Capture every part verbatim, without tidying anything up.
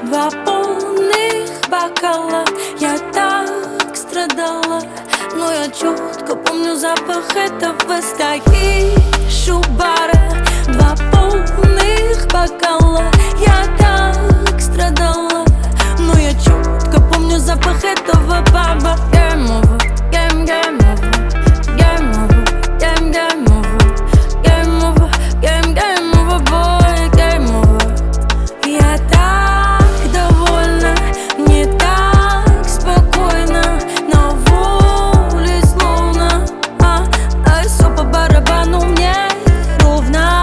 два полных бокала. Я так страдала, но я четко помню запах этого. Стоишь у бара, два полных бокала. Я так страдала, но я четко помню запах этого. Баба, game over, game, game over, game over, game, game over, game over, game, game over, boy, game over. Я так довольна, мне так спокойно, на воле словно, а, а все по барабану мне ровно,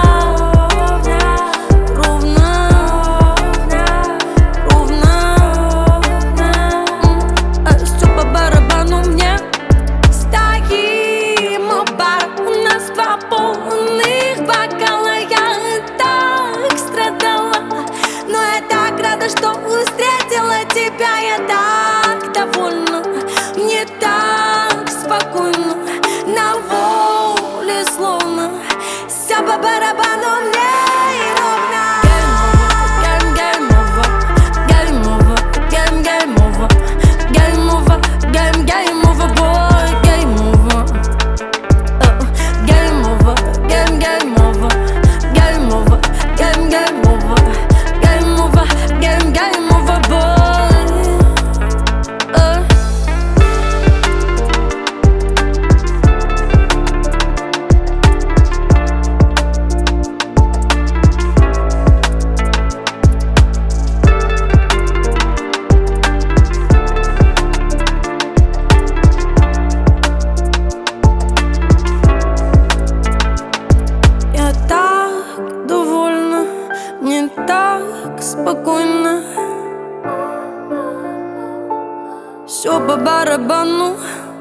ровно, ровно, а все по барабану мне. Стоим у бара, у нас два полных бокала. Я так страдала, но я так рада, что встретила тебя. Я так довольна, мне так спокойно, на воле словно, все по барабану мне ровно. Game over, game over, game, game over, game over, game, game over, boy, game over. Uh, game over, game, game over, game over, game, game over, game over, game, game over, boy. Uh. Я так довольна, мне так спокойно, все по барабану.